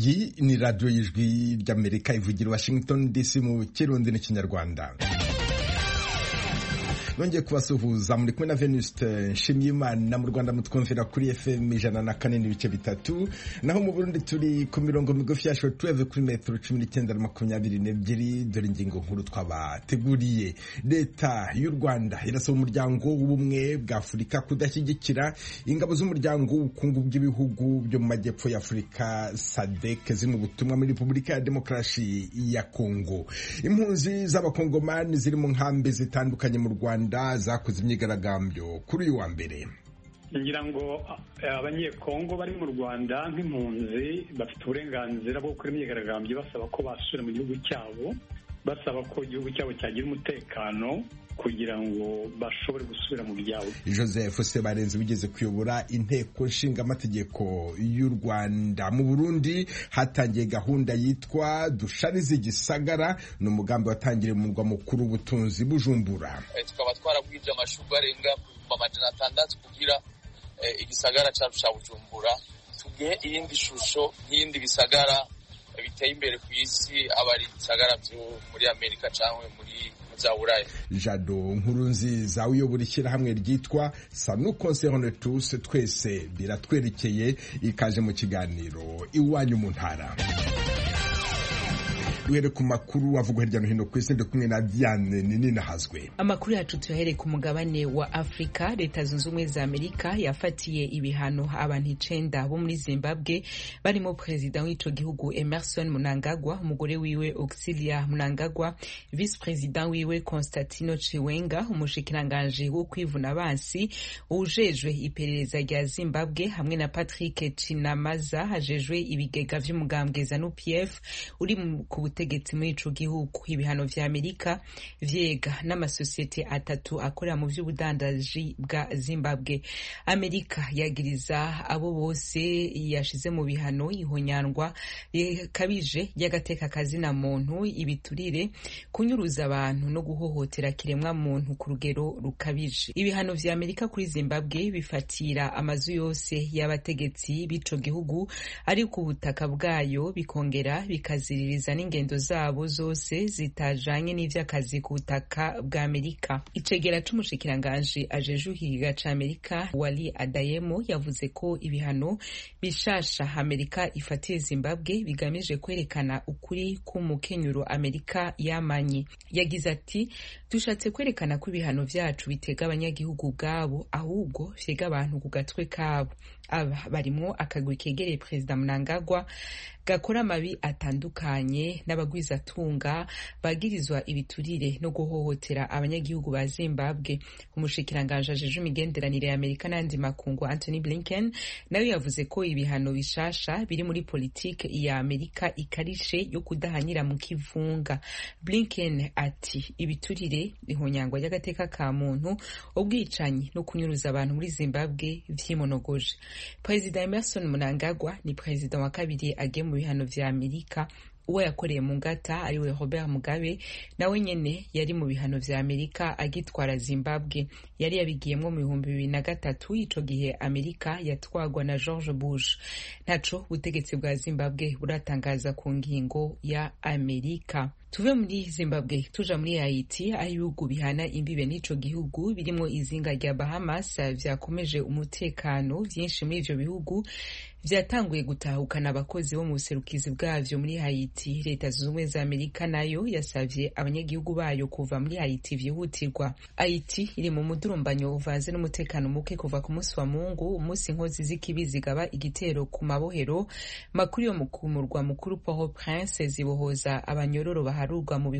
iyi ni radiyo y'ijwi ry'Amerika ivugira Washington DC mu Kirundi n'Ikinyarwanda. Nongeye kubasuhuza, muri kumwe na Venuste Nshimiyimana. Mu Rwanda mutwumvira kuri FM 104.3, naho mu Burundi turi ku mirongo migufi ya shortwave kuri metero 19 na 22. Dore ingingo nkuru twabateguriye. Leta y'u Rwanda irasaba umuryango w'ubumwe bwa Afurika kudashyigikira ingabo z'umuryango w'ubukungu bw'ibihugu byo mu majyepfo ya Afurika SADC ziri mu butumwa muri Repubulika ya Demokarasi ya Kongo. Impunzi z'abakongomani ziri mu nkambi zitandukanye mu Rwanda zakoze imyigaragambyo kuri uyu wa mbere. Ngira ngo abanyekongo bari mu Rwanda nk'impunzi bafite uburenganzira bwo gukora imyigaragambyo basaba ko basubira mu gihugu cyabo, basaba ko igihugu cyabo cyagira umutekano kugira ngo bashobore gusubira mu byabo. Joseph Sebarenzi wigeze kuyobora inteko nshingamategeko y'u Rwanda. Mu Burundi hatangiye gahunda yitwa Dusharize Igisagara, ni umugambi watangiriye mu murwa mukuru w'ubutunzi Bujumbura. Tukaba twaragwije amashurwe arenga 600 kugira igisagara cyacu cya Bujumbura tugihe iyindi shusho y'indi bisagara biteye imbere ku isi, abari bisagara byo muri Amerika cyangwa muri Zaburaya. Jado Nkurunziza uyobora ishyirahamwe ryitwa Sanu Concerne Tous, twese biratwerekeye, ikaje mu kiganiro Iwanyu mu Ntara. Duhere ku makuru avugwa hirya no hino ku isi, kumwe na Diane Ninahazwe. Amakuru yacu tuyahere ku mugabane wa Afrika. Leta zunze ubumwe za Amerika yafatiye ibihano abantu 9 bo muri Zimbabwe, barimo president w'ico gihugu Emmerson Mnangagwa, umugore wiwe Auxilia Mnangagwa, vice president wiwe Constantino Chiwenga, umushikiranganje wo kwivuna abansi ujejwe iperereza rya Zimbabwe, hamwe na Patrick Chinamaza hajejwe ibigega vy'umugambwe ZANU-PF uri ku butegetsi muri ico gihugu. Ibihano vya Amerika vyega n'amasosiyete 3 akorera mu vy'ubudandaji bwa Zimbabwe. Amerika yagiriza abo bose yashize mu bihano ihonyanwa kabije y'agateka kazina muntu, ibiturire, kunyuruza abantu no guhohotera kiremwa muntu ku rugero rukabije. Ibihano vya Amerika kuri Zimbabwe bifatira amazu yose y'abategetsi b'ico gihugu ari ku butaka bwayo, bikongera bikaziririza n'ingendo zabo zose zitajanye n'ivy'akazi ku butaka bwa Amerika. Icegera c'umushikiranganje ajeje ikiga ca Amerika Wali Adayemo yavuze ko ibihano bishasha Amerika ifatiye Zimbabwe bigamije kwerekana ukuri k'umukenyuro Amerika yamanye. Yagize ati, dushatse kwerekana ko ibihano vyacu bitega abanyagihugu bwabo, ahubwo vyega abantu ku gatwe kabo. Aba barimwo akagwi kegereye President Mnangagwa gakora amabi atandukanye n'abagwizatunga bagirizwa ibiturire no guhohotera abanyagihugu ba Zimbabwe. Umushikiranganje ajeje imigenderanire ya Amerika n'andi makungu Anthony Blinken nayo yavuze ko ibihano bishasha biri muri politike ya Amerika ikarishe yo kudahanyira mu kivunga. Blinken ati, ibiturire, ihonyangwa y'agateka ka muntu, ubwicanyi no kunyuruza abantu muri Zimbabwe vyimonogoje. President Emmerson Mnangagwa ni president wa kabiri agiye mu bihano vya Amerika. Uwo yakoreye mu ngata ariwe Robert Mugabe, nawe nyene yari mu bihano vya Amerika agitwara Zimbabwe. Yari yabigiyemwo mu 2003, ico gihe Amerika yatwagwa na George Bush. Ntaco ubutegetsi bwa Zimbabwe buratangaza ku ngingo ya Amerika. Tuve muri Zimbabwe tuja muri Haiti, aho ibihugu bihana imbibe n'ico gihugu birimo izinga rya Bahamas vyakomeje umutekano. Vyinshi muri ivyo bihugu vyatanguye gutahukana abakozi bo mu buserukizi bwavyo muri Haiti. Leta zunze ubumwe za Amerika nayo yasavye abanyagihugu bayo kuva muri Haiti vyihutirwa. Haiti iri mu mudurumbanyo uvanze n'umutekano muke kuva ku munsi wa Mungu, umunsi inkozi z'ikibi zigaba igitero ku mabohero makuru yo mu murwa mukuru Port-au-Prince, zibohoza abanyororo baharurwa mu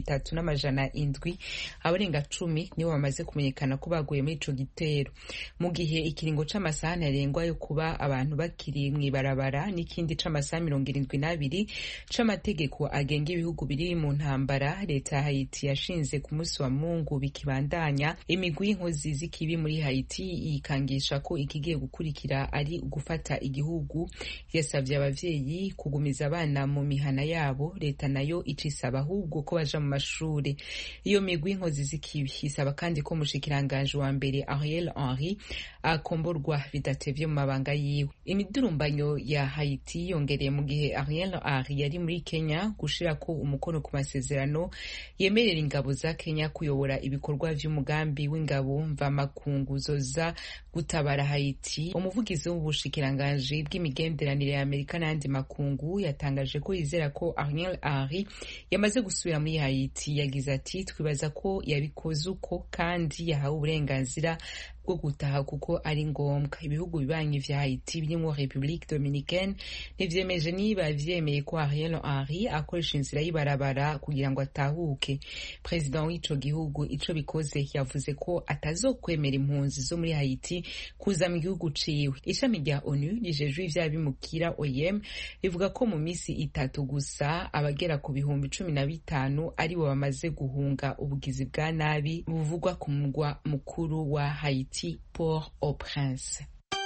3,700. Abarenga 10 nibo bamaze kumenyekana ko baguye muri ico gitero, mu gihe ikiringo c'amasaha ntarengwa yo kuba abantu bakiri mw'ibarabara n'ikindi c'amasaha 72 c'amategeko agenga ibihugu biri mu ntambara. Leta ya Haiti yashinze ku munsi wa Mungu bikibandanya imigwi y'inkozi z'ikibi muri Haiti ikangisha ko ikigiye gukurikira ari gufata igihugu. Yasavye abavyeyi kugumiza abana mu mihana yabo. Leta nayo icisa basaba ahubwo ko baja mu mashuri. Iyo migwi inkozi z'ikibi isaba kandi ko umushikiranganje wa mbere Ariel Henry akomborwa bidatevye mu mabanga yiwe. Imidurumbanyo ya Haiti yongereye mu gihe Ariel Henry yari muri Kenya gushirako umukono ku masezerano yemerera ingabo za Kenya kuyobora ibikorwa vy'umugambi w'ingabo mvamakungu zoza gutabara Haiti. Umuvugizi w'ubushikiranganje bw'imigenderanire ya Amerika n'andi makungu yatangaje ko yizera ko Ariel Henry yamaze gusubira muri Haiti. Yagize ati twibaza ko yabikoze uko kandi yahawe uburenganzira bwo gutaha kuko ari ngombwa. Ibihugu bibanyi vya Haiti birimo Republique Dominicaine nivyemeje niba vyemeye ko Ariel Henry akoresha inzira y'ibarabara kugira ngo atahuke. President w'ico gihugu ico bikoze yavuze ko atazokwemera impunzi zo muri Haiti kuza mu gihugu ciwe. Ishami rya ONU rijejwe ivya bimukira OIM rivuga ko mu misi 3 gusa abagera ku bihumbi 15 ari bo bamaze guhunga ubugizi bwa nabi buvugwa ku mugwa mukuru wa Haiti, Port-au-Prince.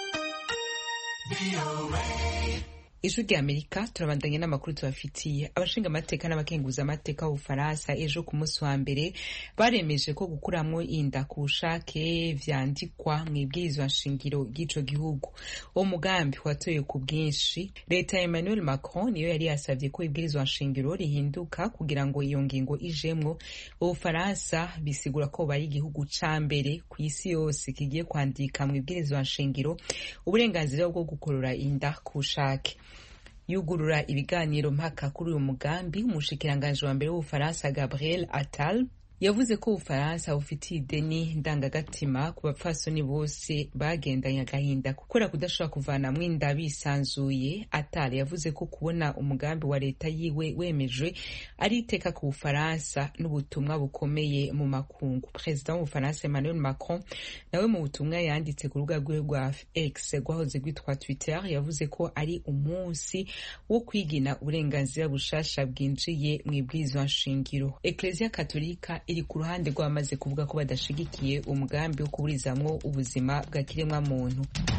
Ijwi rya Amerika turabandanya n'amakuru tubafitiye. Abashinga amateka n'abakenguza amateka b'Ubufaransa ejo ku munsi wa mbere baremeje ko gukuramwo inda ku bushake vyandikwa mu ibwirizwa nshingiro ry'ico gihugu. Uwo mugambi watoye ku bwinshi. Leta ya Emmanuel Macron niyo yari yasavye ko ibwirizwa nshingiro rihinduka kugira ngo iyo ngingo ijemwo. Ubufaransa bisigura ko bari igihugu ca mbere ku isi yose kigiye kwandika mu ibwirizwa nshingiro uburenganzira bwo gukorora inda ku bushake. Yugurura ibiganiro mpaka kuri uyu mugambi, umushikiranganje wa mbere w'Ubufaransa Gabriel Attal yavuze ko Ubufaransa bufitiye ideni ndangagatima ku bapfasoni bose bagendanye agahinda gukora kudashobora kuvanamwo inda bisanzuye. Attal yavuze ko kubona umugambi wa leta yiwe wemejwe ari iteka ku Bufaransa n'ubutumwa bukomeye mu makungu. President w'Ubufaransa Emmanuel Macron nawe mu butumwa yanditse ku rubuga rwe rwa X rwahoze rwitwa Twitter yavuze ko ari umunsi wo kwigina uburenganzira bushasha bwinjiye mu ibwirizwa nshingiro. Ecclesia Katolika iri ku ruhande rw'abamaze kuvuga ko badashigikiye umugambi wo kuburizamwo ubuzima bwa kiremwa muntu.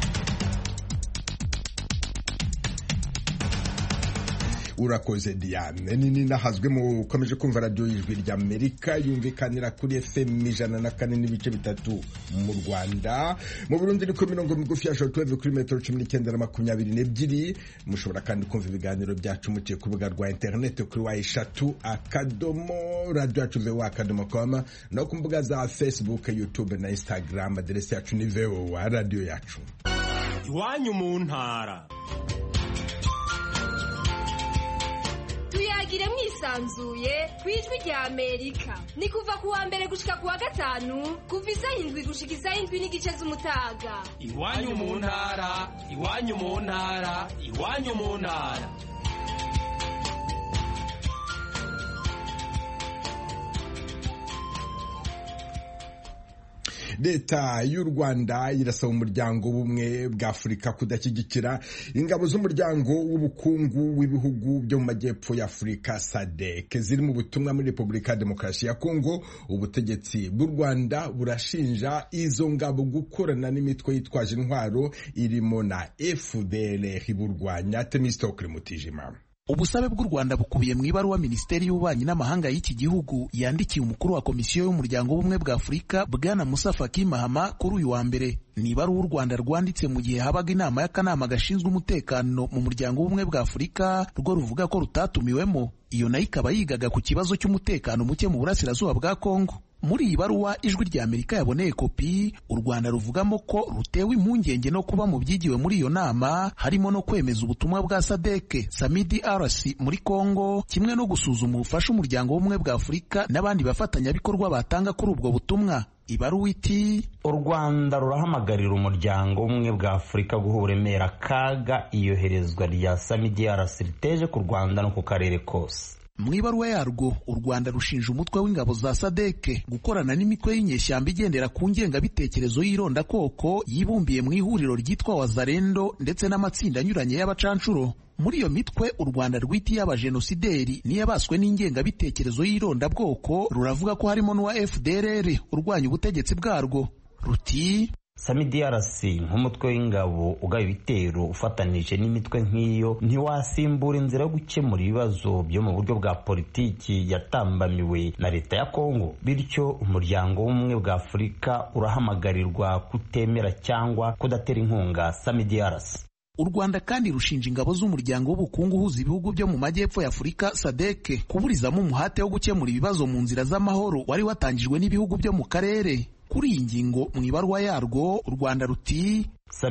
Urakoze Diane. Nini nahazwe mu komeje kumva radio y'Ijwi rya Amerika yumvikanira kuri FM 104.3 mu Rwanda. Mu Burundi niko mirongo migufi ya shortwave kuri metero 1922. Mushobora kandi kumva ibiganiro byacu muciye ku rubuga rwa internet kuri wa3.radio.com no ku mbuga za Facebook, YouTube na Instagram. Aderesi yacu ni VOA radio yacu. Iwanyu mu ntara. Tuyagire mwisanzuye kwijwi rya Amerika. Ni kuva ku wa mbere gushika ku wa gatanu kuva 7 gushika 7 n'igice z'umutaga. Iwanyu mu ntara, iwanyu mu ntara, iwanyu mu ntara. Leta y'u Rwanda irasaba umuryango w'ubumwe bwa Afurika kudashyigikira ingabo z'umuryango w'ubukungu w'ibihugu byo mu majyepfo ya Afurika SADC ziri mu butumwa muri Repubulika ya Demokarasi ya Kongo. Ubutegetsi bw'u Rwanda burashinja izo ngabo gukorana n'imitwe yitwaje intwaro irimo na FDLR iburwanya. Temistokle Mutijima. Ubusabe bw'u Rwanda bukubiye mu ibaruwa Minisiteri y'Ububanyi n'Amahanga y'iki gihugu yandikiye umukuru wa Komisiyo y'Umuryango w'Ubumwe bwa Afurika Bwana Musa Faki Mahama kuri uyu wa mbere. Ni ibaruwa u Rwanda rwanditse mu gihe habaga inama y'akanama gashinzwe umutekano mu Muryango w'Ubumwe bwa Afurika rwo ruvuga ko rutatumiwemo. Iyo nayo ikaba yigaga ku kibazo cy'umutekano muke mu burasirazuba bwa Kongo. Muri iyi baruwa Ijwi rya Amerika yaboneye kopi, u Rwanda ruvugamo ko rutewe impungenge no kuba mu byigiwe muri iyo nama harimo no kwemeza ubutumwa bwa SADC Samidi RC muri Kongo, kimwe no gusuzuma ubufasha Umuryango w'Ubumwe bwa Afurika n'abandi bafatanyabikorwa batanga kuri ubwo butumwa. Ibaruwa iti: u Rwanda rurahamagarira Umuryango w'Ubumwe bwa Afurika guha uburemere akaga iyoherezwa rya Samidi RC riteje ku Rwanda no ku karere kose. Mu ibaruwa yarwo u Rwanda rushinja umutwe w'ingabo za SADC gukorana n'imitwe y'inyeshyamba igendera ku ngengabitekerezo y'irondakoko yibumbiye mu ihuriro ryitwa Wazalendo ndetse n'amatsinda anyuranye y'abacancuro. Muri iyo mitwe u Rwanda rwitiye abajenosideri n'iyabaswe n'ingengabitekerezo y'irondabwoko ruravuga ko harimo n'uwa FDLR urwanya ubutegetsi bwarwo. Ruti: SAMIDRC nk'umutwe w'ingabo ugaba ibitero ufatanije n'imitwe nk'iyo ntiwasimbura inzira yo gukemura ibibazo byo mu buryo bwa politiki yatambamiwe na leta ya Kongo. Bityo umuryango w'ubumwe bwa Afurika urahamagarirwa kutemera cyangwa kudatera inkunga SAMIDRC. U Rwanda kandi rushinja ingabo z'umuryango w'ubukungu uhuza ibihugu byo mu majyepfo ya Afurika SADC kuburizamo umuhate wo gukemura ibibazo mu nzira z'amahoro wari watangijwe n'ibihugu byo mu karere. Kuri iyi ngingo mu ibaruwa yarwo u Rwanda ruti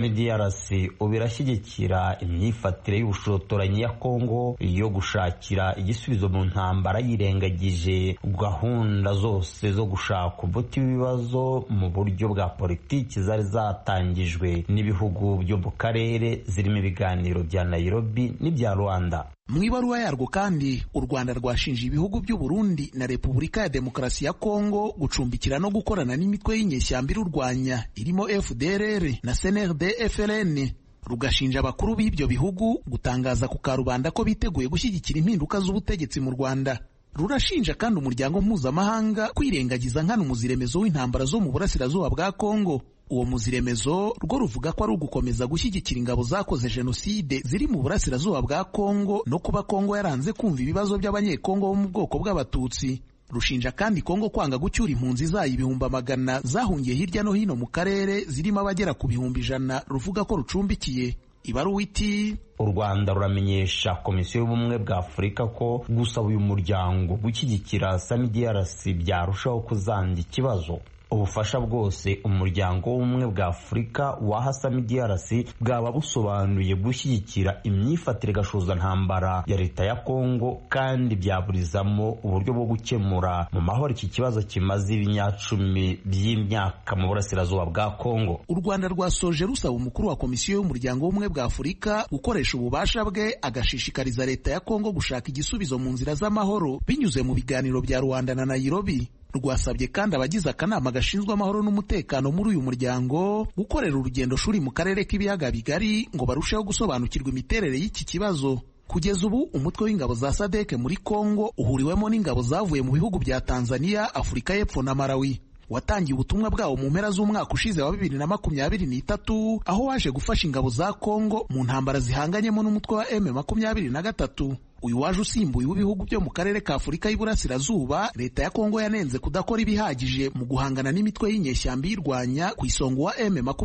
SAMIDRC ubirashyigikira imyifatire y'ubushotoranyi ya Kongo yo gushakira igisubizo mu ntambara yirengagije gahunda zose zo gushaka umuti w'ibibazo mu buryo bwa politiki zari zatangijwe n'ibihugu byo mu karere zirimo ibiganiro bya Nairobi n'ibya Rwanda. Mu ibaruwa yarwo kandi u Rwanda rwashinje ibihugu by'u Burundi na Repubulika ya Demokarasi ya Kongo gucumbikira no gukorana n'imitwe y'inyeshyamba irurwanya irimo FDLR na CNRD-FLN. Rugashinja abakuru b'ibyo bihugu gutangaza ku karubanda ko biteguye gushyigikira impinduka z'ubutegetsi mu Rwanda. Rurashinja kandi umuryango mpuzamahanga kwirengagiza nkana umuziremezo w'intambara zo mu burasirazuba bwa Kongo. Uwo muziremezo rwo ruvuga ko ari ugukomeza gushyigikira ingabo zakoze jenoside ziri mu burasirazuba bwa Kongo no kuba Kongo yaranze kumva ibibazo by'abanyekongo bo mu bwoko bw'abatutsi. Rushinja kandi Kongo kwanga gucyura impunzi zayo ibihumbi amagana zahungiye hirya no hino mu karere zirimo abagera ku bihumbi 100 ruvuga ko rucumbikiye. Ibaruwa iti u Rwanda ruramenyesha Komisiyo y'Ubumwe bwa Afurika ko gusaba uyu muryango gushyigikira SAMIDRC byarushaho kuzanga ikibazo. Ubufasha bwose umuryango w'ubumwe bwa Afurika waha SAMIDRC bwaba busobanuye gushyigikira imyifatire gashoza ntambara ya leta ya Kongo kandi byaburizamo uburyo bwo gukemura mu mahoro iki kibazo kimaze ibinyacumi by'imyaka mu burasirazuba bwa Kongo. U Rwanda rwasoje rusaba umukuru wa Komisiyo y'Umuryango w'Ubumwe bwa Afurika gukoresha ububasha bwe agashishikariza leta ya Kongo gushaka igisubizo mu nzira z'amahoro binyuze mu biganiro bya Rwanda na Nairobi. Rwasabye kandi abagize akanama gashinzwe amahoro n'umutekano muri uyu muryango gukorera urugendo shuri mu karere k'ibiyaga bigari ngo barusheho gusobanukirwa imiterere y'iki kibazo. Kugeza ubu umutwe w'ingabo za SADC muri Kongo uhuriwemo n'ingabo zavuye mu bihugu bya Tanzania, Afurika y'Epfo na Malawi. Watangiye ubutumwa bwawo mu mpera z'umwaka ushize wa 2023 aho waje gufasha ingabo za Kongo mu ntambara zihanganyemo n'umutwe wa M23. Uyu waje usimbuye w'ibihugu byo mu karere ka Afurika y'Iburasirazuba leta ya Kongo yanenze kudakora ibihagije mu guhangana n'imitwe y'inyeshyamba irwanya ku isonga wa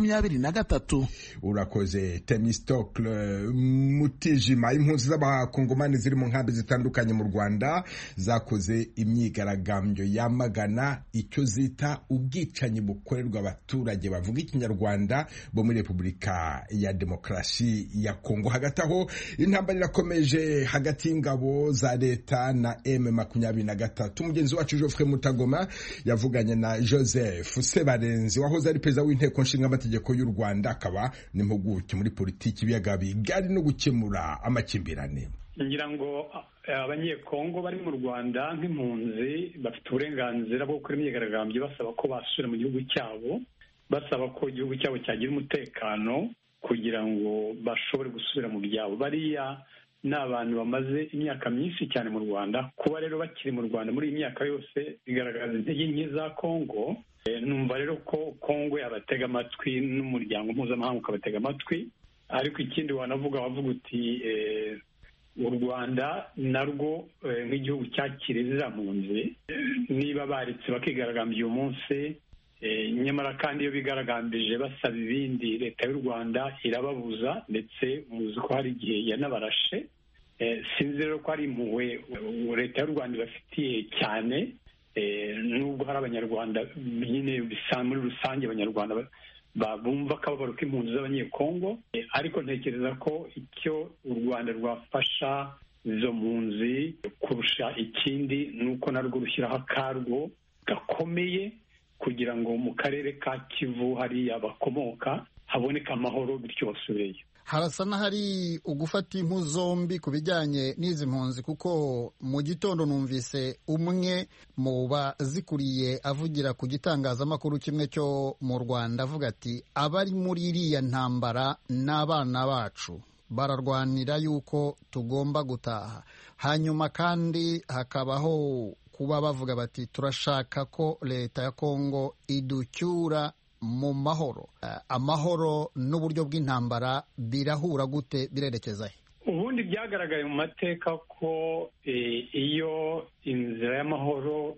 M23. Urakoze Temistocle Mutijima. Impunzi z'abakongomani ziri mu nkambi zitandukanye mu Rwanda zakoze imyigaragambyo yamagana icyo zita ubwicanyi bukorerwa abaturage bavuga ikinyarwanda bo muri Repubulika ya Demokarasi ya Kongo. Hagati aho intambara irakomeje hagati ingabo za leta na M23. Mugenzi wacu Geoffrey Mutagoma yavuganye na Joseph Sebarenzi wahoze ari perezida w'inteko nshinga amategeko y'u Rwanda akaba n'impuguke muri politiki ibiyaga bigari no gukemura amakimbirane. Ngira ngo abanyekongo bari mu Rwanda nk'impunzi bafite uburenganzira bwo gukora imyigaragambyo basaba ko basubira mu gihugu cyabo, basaba ko igihugu cyabo cyagira umutekano kugira ngo bashobore gusubira mu byabo. Bariya ni abantu bamaze imyaka myinshi cyane mu Rwanda. Kuba rero bakiri mu Rwanda muri iyi myaka yose bigaragaza intege nke za Kongo. Numva rero ko Kongo yabatega amatwi n'umuryango mpuzamahanga ukabatega amatwi. Ariko ikindi wavuga uti u Rwanda narwo nk'igihugu cyakiriye ziriya mpunzi niba baritse bakigaragambya uyu munsi, nyamara kandi iyo bigaragambije basaba ibindi leta y'u Rwanda irababuza, ndetse muzi ko hari igihe yanabarashe. Sinzi rero ko ari impuhwe leta y'u Rwanda ibafitiye cyane, nubwo hari abanyarwanda nyine bisa muri rusange abanyarwanda bumva akababaro k'impunzi z'abanyekongo, ariko ntekereza ko icyo u Rwanda rwafasha izo mpunzi kurusha ikindi ni uko narwo rushyiraho akarwo gakomeye kugira ngo mu karere ka Kivu hariya bakomoka haboneka amahoro bityo basubireyo. Harasa n'ahari ugufata impu zombi ku bijyanye n'izi mpunzi, kuko mu gitondo numvise umwe mu bazikuriye avugira ku gitangazamakuru kimwe cyo mu Rwanda avuga ati abari muri iriya ntambara n'abana bacu bararwanira yuko tugomba gutaha. Hanyuma kandi hakabaho kuba bavuga bati turashaka ko leta ya Kongo iducyura mu mahoro. Amahoro n'uburyo bw'intambara birahura gute, birerekeza he? Ubundi byagaragaye mu mateka ko iyo inzira y'amahoro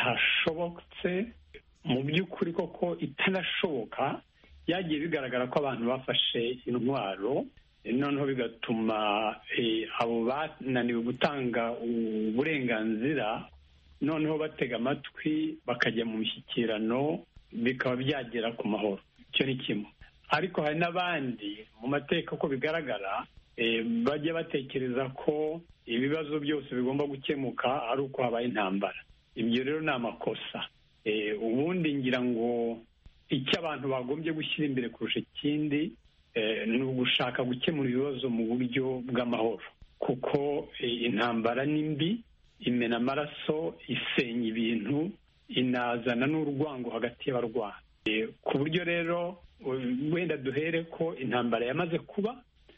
itashobotse, mu by'ukuri koko itanashoboka, byagiye bigaragara ko abantu bafashe intwaro, noneho bigatuma abo bananiwe gutanga uburenganzira noneho batega amatwi bakajya mu mishyikirano, bikaba byagera ku mahoro. Icyo ni kimwe. Ariko hari n'abandi mu mateka ko bigaragara bajya batekereza ko ibibazo byose bigomba gukemuka ari uko habaye intambara. Ibyo rero ni amakosa. Ubundi ngira ngo icyo abantu bagombye gushyira imbere kurusha ikindi ni ugushaka gukemura ibibazo mu buryo bw'amahoro, kuko intambara ni mbi, imena amaraso, isenya ibintu, inazana n'urwango hagati y'abarwana. Ku buryo rero wenda duhere ko intambara yamaze kuba,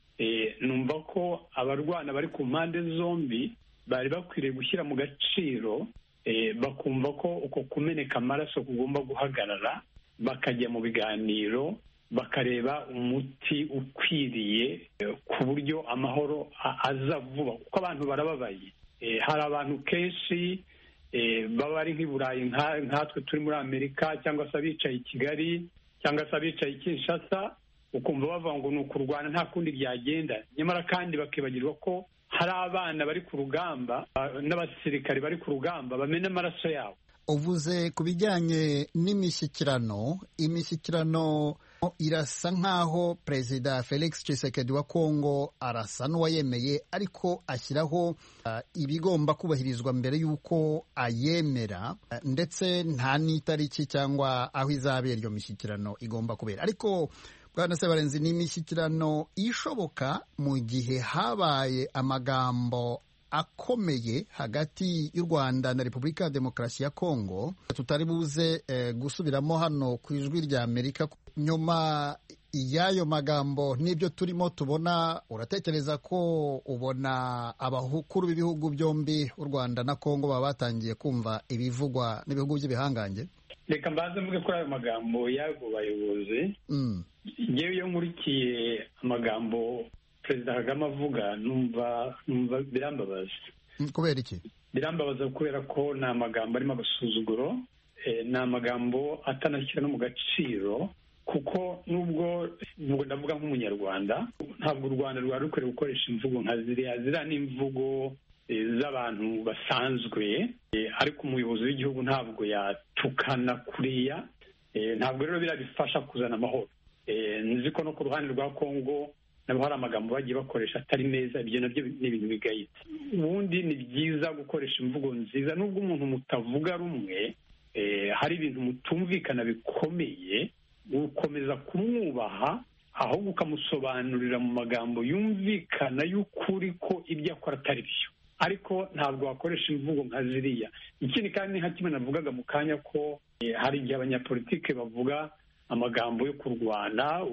numva ko abarwana bari ku mpande zombi bari bakwiriye gushyira mu gaciro, bakumva ko uko kumeneka amaraso kugomba guhagarara, bakajya mu biganiro, bakareba umuti ukwiriye ku buryo amahoro aza vuba, kuko abantu barababaye. Hari abantu kenshi baba ari nk'i Burayi nkatwe turi muri Amerika, cyangwa se abicaye i Kigali, cyangwa se abicaye i Kinshasa, ukumva bavuga ngo ni ukurwana nta kundi byagenda, nyamara kandi bakibagirwa ko hari abana bari ku rugamba n'abasirikari bari ku rugamba bamena amaraso yabo. Uvuze ku bijyanye n'imishyikirano, imishyikirano irasa nk'aho Perezida Felix Tshisekedi wa Kongo arasa n'uwayemeye, ariko ashyiraho ibigomba kubahirizwa mbere y'uko ayemera, ndetse nta n'itariki cyangwa aho izabera iyo mishyikirano igomba kubera. Ariko Bwana Sebarenzi, ni imishyikirano ishoboka mu gihe habaye amagambo akomeye hagati y'u Rwanda na Repubulika ya Demokarasi ya Kongo tutari buze gusubiramo hano ku ijwi rya Amerika. Nyuma y'ayo magambo n'ibyo turimo tubona, uratekereza ko ubona abakuru b'ibihugu byombi u Rwanda na Kongo baba batangiye kumva ibivugwa n'ibihugu by'ibihangange? Reka mbanze mvuge kuri ayo magambo y'abo bayobozi. Ngewe iyo nkurikiye amagambo Perezida Kagame avuga, numva birambabaza. Kubera iki? Birambabaza kubera ko ni amagambo arimo agasuzuguro, ni amagambo atanashyira no mu gaciro, kuko nubwo ndavuga nk'umunyarwanda, ntabwo u Rwanda rwari rukwiriye gukoresha imvugo nka ziriya ni imvugo z'abantu basanzwe, ariko umuyobozi w'igihugu ntabwo yatukana kuriya. Ntabwo rero birabifasha kuzana amahoro. Nzi ko no ku ruhande rwa Kongo nabo hari amagambo bagiye bakoresha atari meza, ibyo nabyo ni ibintu bigayitse. Ubundi ni byiza gukoresha imvugo nziza, nubwo umuntu mutavuga rumwe, hari ibintu mutumvikana bikomeye, ukomeza kumwubaha, ahubwo ukamusobanurira mu magambo yumvikana y'ukuri ko ibyo akora atari byo. Ariko ntabwo wakoresha imvugo nka ziriya. Ikindi kandi nka kimwe navugaga mu kanya ko hari igihe abanyapolitike bavuga amagambo yo kurwana,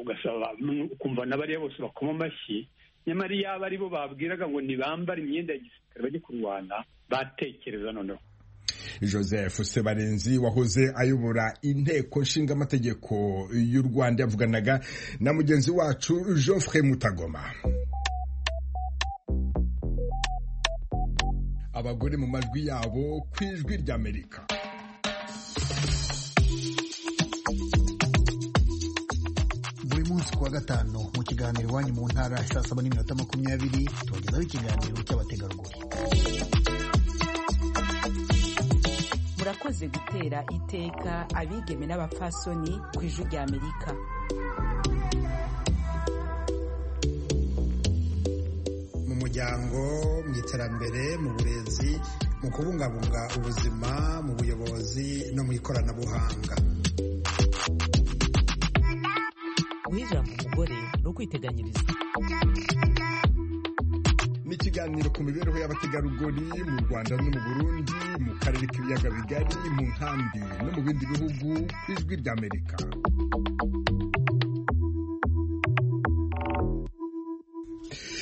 ukumva n'abariya bose bakoma amashyi, nyamara yaba ari bo babwiraga ngo ntibambare imyenda ya gisirikare bajye kurwana, batekereza noneho. Joseph Sebarenzi wahoze ayobora inteko nshingamategeko y'u Rwanda yavuganaga na mugenzi wacu Geoffrey Mutagoma. Abagore mu majwi yabo ku ijwi ry'Amerika. Buri munsi kuwa gatanu mu kiganiro iwanyu mu ntara saa 7:20 tubagezaho ikiganiro cy'abategarugori. Murakoze gutera iteka abigeme n'abapfasoni ku ijwi ry'Amerika. Mu muryango, mu iterambere, mu burezi, mu kubungabunga ubuzima, mu buyobozi no mu ikoranabuhanga. Guha ijambo umugore no kwiteganyiriza. Ni ikiganiro ku mibereho y'abategarugori mu Rwanda no mu Burundi, mu karere k'ibiyaga bigari, mu nkambi no mu bindi bihugu ku ijwi ry'Amerika.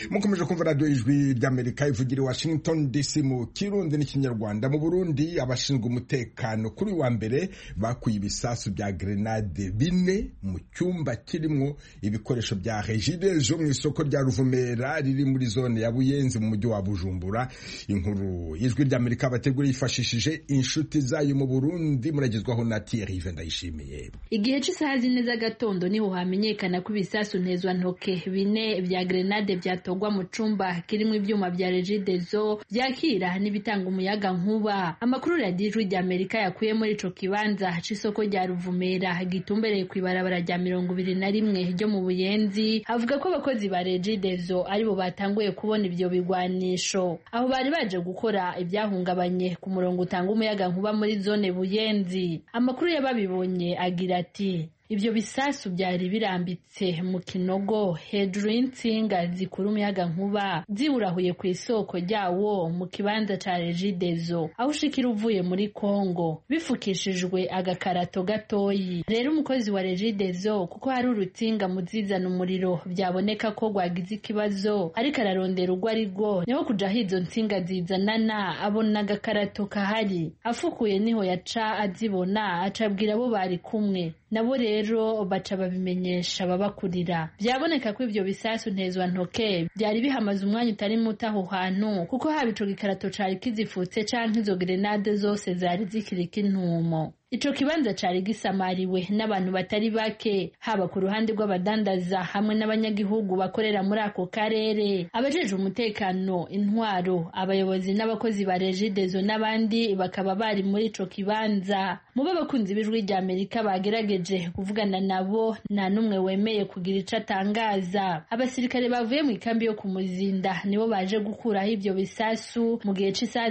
mukomeje kumva radiyo ijwi ry'Amerika ivugira i Washington DC mu Kirundi n'Ikinyarwanda. Mu Burundi abashinzwe umutekano kuri wa mbere bakuye ibisasu bya grenade 4 mu cyumba kirimo ibikoresho bya Regideso mu isoko rya Ruvumera riri muri zone ya Buyenzi mu mujyi wa Bujumbura. Inkuru ijwi ry'Amerika bategura yifashishije inshuti zayo mu Burundi, muragezwaho na Thierry Vendayishimiye. Igihe cy'isaha zine z'agatondo niho hamenyekana ko ibisasu ntezwa ntoke 4 bya grenade byatogwa mu cumba kirimo ibyuma bya Regideso byakira n'ibitanga umuyaga nkuba. Amakuru ya Ijwi ry'Amerika yakuye muri ico kibanza c'isoko rya Ruvumera gitumbereye kwibarabara rya 21 ryo mu Buyenzi avuga ko abakozi ba Regideso aribo batanguye kubona ibyo bigwanisho aho bari baje gukora ibyahungabanye ku murongo utanga umuyaga nkuba muri zone Buyenzi. Amakuru y'ababibonye agira ati ibyo bisasu byari birambitse mu kinogo hejuru y'insinga zikura umuyaga nkuba ziwurahuye ku isoko ryawo mu kibanza ca Regideso aho ushikira uvuye muri Kongo bifukishijwe agakarato gatoyi. Rero umukozi wa Regideso kuko hari urutsinga muzizana umuriro byaboneka ko rwagize ikibazo ariko ararondera urwo ari rwo niho kuja hizo nsinga zizanana abona agakarato kahari afukuye niho yaca azibona acabwira abo bari kumwe nabo rero baca babimenyesha babakurira. Byaboneka ko ibyo bisasu ntezwa ntoke byari bihamaze umwanya utari muto aho hantu kuko haba ico gikarato cari kizifutse canke izo grenade zose zari zikirika intumo. Ico kibanza cari gisamariwe n'abantu batari bake haba ku ruhande rw'abadandaza hamwe n'abanyagihugu bakorera muri ako karere. Abajeje umutekano, intwaro, abayobozi n'abakozi ba Regideso n'abandi bakaba bari muri ico kibanza. Mu bakunzi b'Ijwi ry'Amerika bagerageje kuvugana nabo nta numwe wemeye kugira ico atangaza. Abasirikare bavuye mu ikambi yo kumuzinda nibo baje gukuraho ibyo bisasu mu gihe c'isaha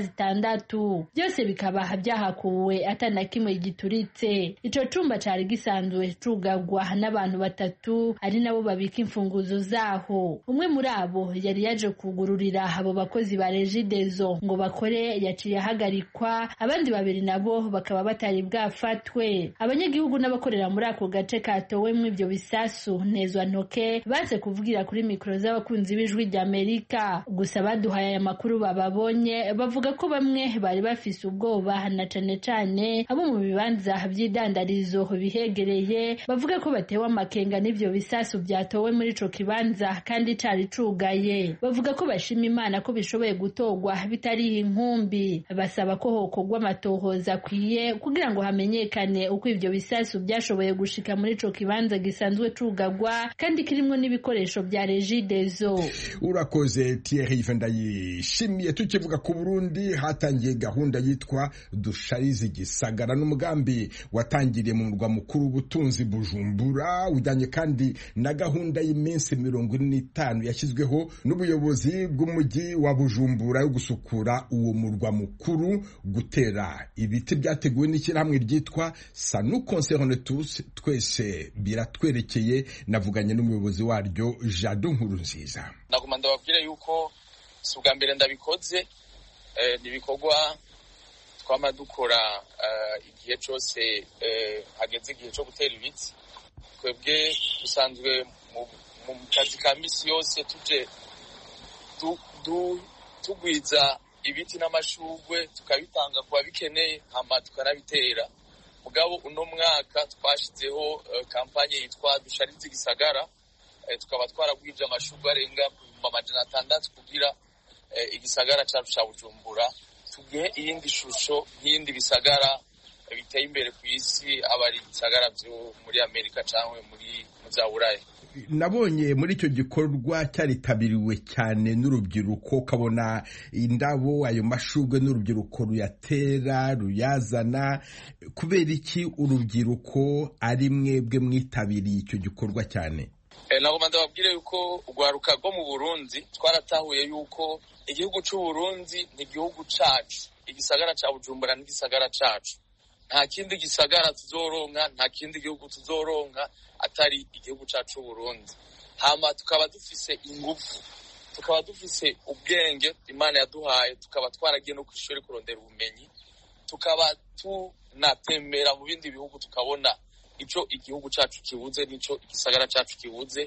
6 byose bikaba byahakuwe atana kimwe gituritse. Ico cumba cari gisanzwe cugagwa n'abantu 3 ari nabo babika imfunguzo zaho. Umwe muri abo yari yaje kugururira abo bakozi ba Regideso ngo bakore yaciye hagarikwa, abandi 2 nabo bakaba batari bwafatwe. Abanyagihugu n'abakorera muri ako gace katowemwe ibyo bisasu ntezwa ntoke baze kuvugira kuri mikro z'abakunzi b'Ijwi ry'Amerika. Gusa baduhaye aya makuru bababonye bavuga ko bamwe bari bafise ubwoba na cane abo mu bibanza by'idandarizo bihegereye bavuga ko batewe amakenga n'ivyo bisasu byatowe muri ico kibanza kandi cari cugaye. Bavuga ko bashima Imana ko bishoboye gutogwa bitari inkumbi. Basaba ko hokogwa amatohoza akwiye kugira ngo hamenyekane uko ivyo bisasu byashoboye gushika muri ico kibanza gisanzwe cugagwa kandi kirimo n'ibikoresho bya Regideso. Urakoze Thierry Vendayishimiye. Tukivuga ku Burundi hatangiye gahunda yitwa Dusharize Gisagara n'umugambi watangiriye mu murwa mukuru w'ubutunzi Bujumbura ujyanye kandi na gahunda y'iminsi 45 yashyizweho n'ubuyobozi bw'umujyi wa Bujumbura yo gusukura uwo murwa mukuru, gutera ibiti byateguwe n'ishyirahamwe ryitwa Ça nous concerne tous, twese biratwerekeye. Navuganye n'umuyobozi waryo Jado Nkurunziza. Naguma ndababwira yuko si ubwa mbere ndabikoze, nibikorwa twama dukora igihe cyose hageze igihe cyo gutera ibiti. Twebwe dusanzwe mu kazi ka misi yose tuje tugwiza ibiti n'amashugwe tukabitanga kuba bikeneye hama tukanabitera. Mugabo uno mwaka twashizeho kampanye yitwa Dusharize Gisagara, tukaba twaragwije amashugwe arenga 600 kugira igisagara cyacu cya Bujumbura tugihe iyindi shusho nk'indi bisagara biteye imbere ku isi, abari bisagara byo muri Amerika cyangwa muri Buraya. Nabonye muri icyo gikorwa cyaritabiriwe cyane n'urubyiruko, kabona indabo ayo mashugwe n'urubyiruko ruyatera ruyazana. Kubera iki urubyiruko ari mwebwe mwitabiriye icyo gikorwa cyane? Nagomba ndababwire yuko urwaruka rwo mu Burundi twaratahuye yuko igihugu cy'u Burundi ni igihugu cacu, igisagara ca Bujumbura ni igisagara cacu. Nta kindi gisagara tuzoronka, nta kindi gihugu tuzoronka atari igihugu cacu Burundi. Hama tukaba dufise ingufu, tukaba dufise ubwenge Imana yaduhaye, tukaba twaragiye no kwishuri kurondera ubumenyi, tukaba tunatembera mu bindi bihugu tukabona ico igihugu cacu kibuze nico igisagara cacu kibuze.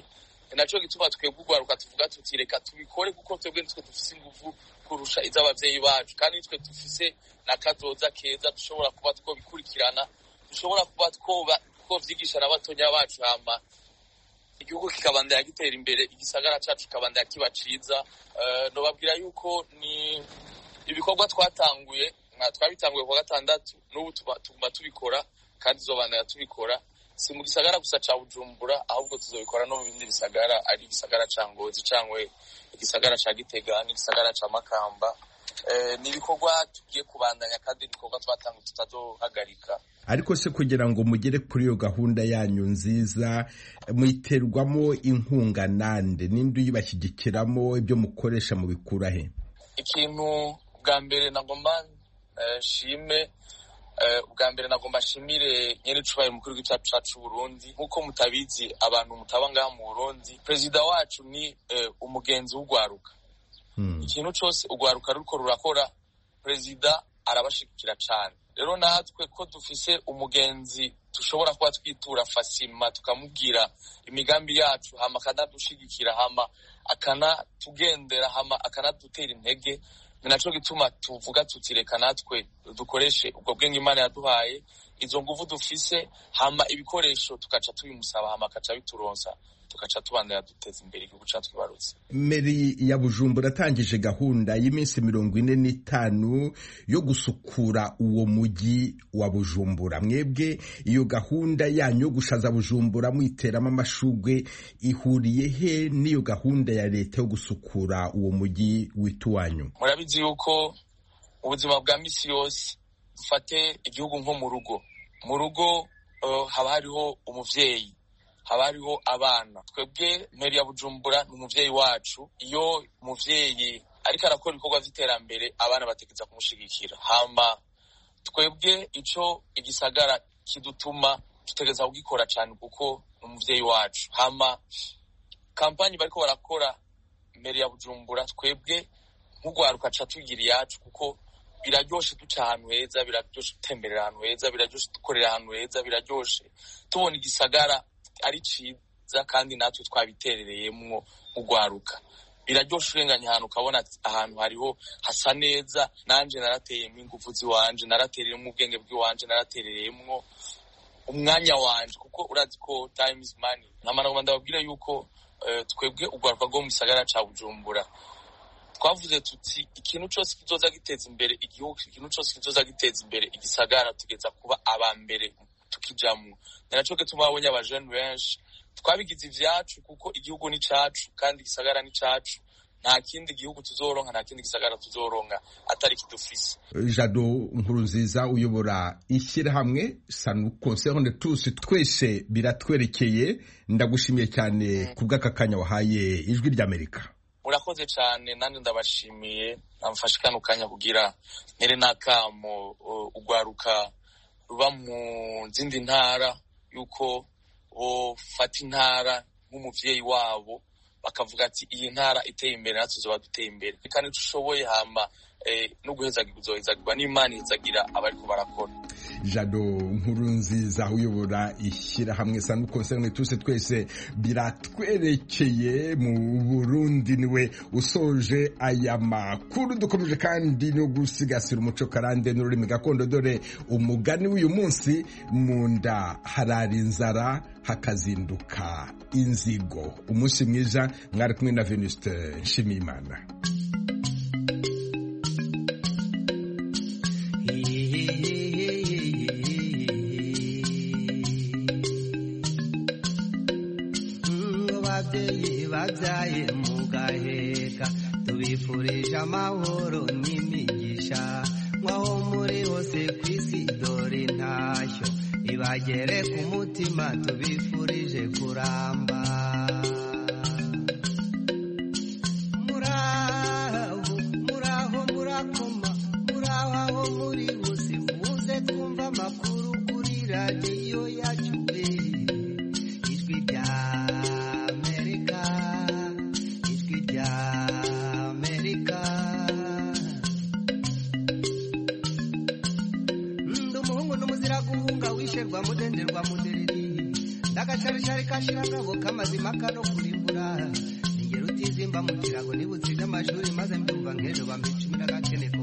naco gituma twebwe ugwaruka tuvuga tuti reka tubikore kuko twebwe nitwe dufise inguvu kurusha iz'abavyeyi bacu kandi nitwe dufise n'akazoza keza dushobora kuba twobikurikirana dushobora kuba twovyigisha n'abatonya bacu hama igihugu kikabandanya gitera imbere igisagara cacu kikabandanya kiba ciza. Nobabwira yuko ni ibikorwa twabitanguye ku gatandatu n'ubu tuguma tubikora kandi tuzobandanya tubikora si mu gisagara gusa ca Bujumbura ahubwo tuzobikora no mu bindi bisagara ari igisagara ca Ngozi cangwe igisagara ca Gitega n'igisagara ca Makamba. Ni ibikorwa tugiye kubandanya kandi ibikorwa twatanguye tutazohagarika. Ariko se kugira ngo mugere kuri iyo gahunda yanyu nziza mwiterwamo inkunga nande ninde uyibashyigikiramo ibyo mukoresha mu bikura he? Ikintu bwa mbere nagomba nshimire nyene cubaye mukuru w'icacu cacu Burundi. Nkuko mutabizi abantu mutaba ngaha mu Burundi, perezida wacu ni umugenzi w'ugwaruka. Ikintu cyose ugwaruka ruko rurakora perezida arabashikira cyane. Rero natwe ko dufise umugenzi tushobora kuba twitura fasima tukamubwira imigambi yacu hama akanadushigikira hama akanatugendera hama akanadutera intege, naco gituma tuvuga tuti reka natwe dukoreshe ubwo bwenge Imana yaduhaye, izo nguvu dufise hama ibikoresho tukaca tubimusaba hama akaca bituronsa tukaca tubandanya duteza imbere igihugu cacu kibarutse. Meri ya Bujumbura atangije gahunda y'iminsi 45 yo gusukura uwo mugi wa Bujumbura. Mwebwe iyo gahunda yanyu yo gushaza Bujumbura mwiteramo amashugwe ihuriye he n'iyo gahunda ya leta yo gusukura uwo mugi wituwanyu? Murabizi yuko ubuzima bwa misi yose dufate igihugu nko mu rugo haba hariho umuvyeyi, haba hariho abana. Twebwe Meri ya Bujumbura ni umuvyeyi wacu. Iyo umuvyeyi ariko arakora ibikorwa vy'iterambere abana bategeza kumushigikira. Hama twebwe ico igisagara kidutuma tutegeza kugikora cyane kuko umuvyeyi wacu. Hama kampanye bariko barakora Meri ya Bujumbura twebwe nk'ugwaruka ca tugira yacu kuko biraryoshe duca ahantu heza, biraryoshe gutemberera ahantu heza, biraryoshe dukorera ahantu heza, biraryoshe tubona igisagara ari ciza kandi natwe twabiterereyemwo ugwaruka. Biraryoshe urenganya ahantu ukabona ahantu hariho hasa neza. Nanje narateyemo ingufu ziwanje, naratereyemo ubwenge bw'iwanje, naratereyemwo umwanya wanje kuko urazi ko time is money. Namara ndababwira yuko twebwe ugwaruka go mu gisagara ca Bujumbura twavuze tuti ikintu cyose kizoza giteza imbere igihugu, ikintu cyose kizoza giteza imbere igisagara tugeza kuba abambere tukijamwo. Ninaco gituma abonye abajene benshi twabigize ivyacu kuko igihugu ni cacu kandi igisagara ni cacu. Nta kindi gihugu tuzoronka, nta kindi gisagara tuzoronka atari kidufise. Jado Nkurunziza uyobora ishyirahamwe Sanu Concerne de tous twese biratwerekeye, ndagushimiye cyane kubw'aka kanya wahaye Ijwi ry'Amerika. Murakoze cyane, nandi ndabashimiye namfashe kano kanya kugira ntere nakamo ugwaruka ruba mu zindi ntara yuko fata intara nk'umuvyeyi wabo bakavuga ati iyi ntara iteye imbere natwe tuzoba duteye imbere kandi tushoboye hama no guhezagirwa uzohezagirwa n'Imana ihezagira abariko barakora. Jado Nkurunziza uyobora ishyirahamwe Sanu Concerne tous twese biratwerekeye mu Burundi niwe usoje aya makuru. Dukomeje kandi no gusigasira umuco karande n'ururimi gakondo, dore umugani w'uyu munsi: mu nda harara inzara hakazinduka inzigo. Umunsi mwiza, mwari kumwe na Venuste Nshimiyimana. Babyaye mugaheka tubifurije amahoro n'imigisha, mwaho muri hose kw'isi dore ntashyo ibagere ku mutima, tubifurije kuramba. Muraho murakoma, muraho aho muri hose, muze twumva amakuru kuri radiyo yacu Ijwi ry'Amerika. Ndumuhungu n'umuzira guhunga wisherwa mudenderwa mudereri, ndagashari kashira ngabo kamazima kano kurimbo ingero utizimba mu kirago nibutse iby'amashuri maze mbyumva nk'ejo bampa icumi n'agakene